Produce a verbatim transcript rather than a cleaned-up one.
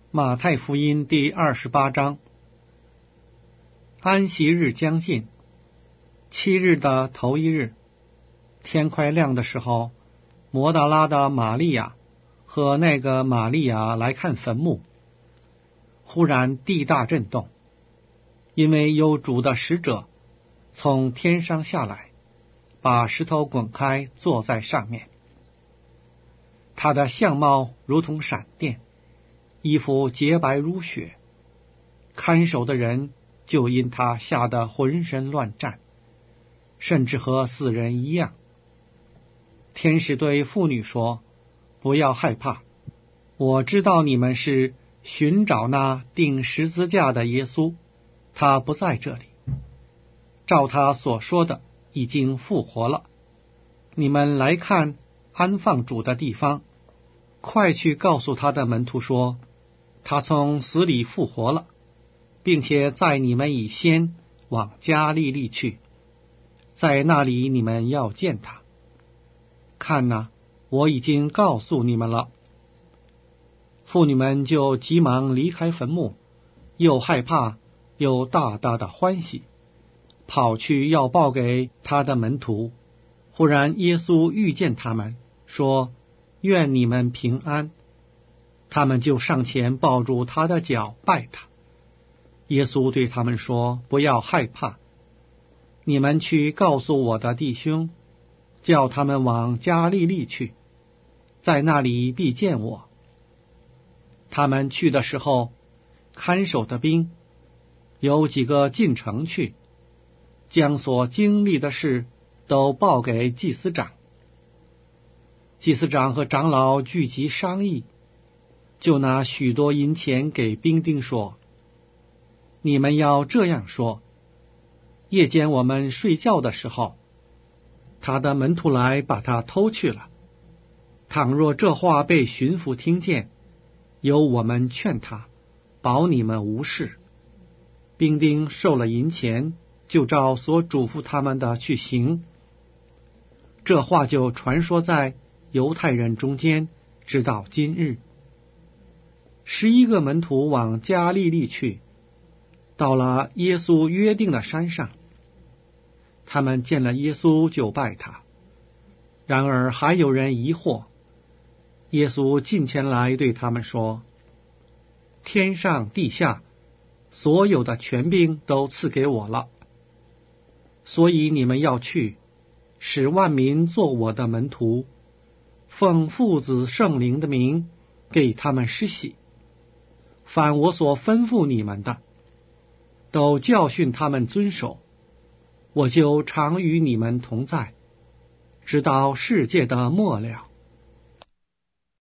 马太福音第二十八章。安息日将近，七日的头一日，天快亮的时候，摩达拉的玛利亚和那个玛利亚来看坟墓。忽然地大震动，因为有主的使者从天上下来，把石头滚开，坐在上面。他的相貌如同闪电，衣服洁白如雪，看守的人就因他吓得浑身乱颤，甚至和死人一样。天使对妇女说：不要害怕，我知道你们是寻找那钉十字架的耶稣，他不在这里，照他所说的已经复活了。你们来看安放主的地方，快去告诉他的门徒说，他从死里复活了，并且在你们以先往加利利去，在那里你们要见他。看哪，我已经告诉你们了。妇女们就急忙离开坟墓，又害怕又大大的欢喜，跑去要报给他的门徒。忽然耶稣遇见他们，说：愿你们平安。他们就上前抱住他的脚，拜他。耶稣对他们说：不要害怕，你们去告诉我的弟兄，叫他们往加利利去，在那里必见我。他们去的时候，看守的兵有几个进城去，将所经历的事都报给祭司长。祭司长和长老聚集商议，就拿许多银钱给兵丁说：你们要这样说，夜间我们睡觉的时候，他的门徒来把他偷去了。倘若这话被巡抚听见，由我们劝他，保你们无事。兵丁受了银钱，就照所嘱咐他们的去行。这话就传说在犹太人中间，直到今日。十一个门徒往加利利去，到了耶稣约定的山上。他们见了耶稣，就拜他。然而还有人疑惑。耶稣近前来对他们说：天上地下所有的权柄都赐给我了，所以你们要去，使万民做我的门徒，奉父子圣灵的名给他们施洗。凡我所吩咐你们的，都教训他们遵守，我就常与你们同在，直到世界的末了。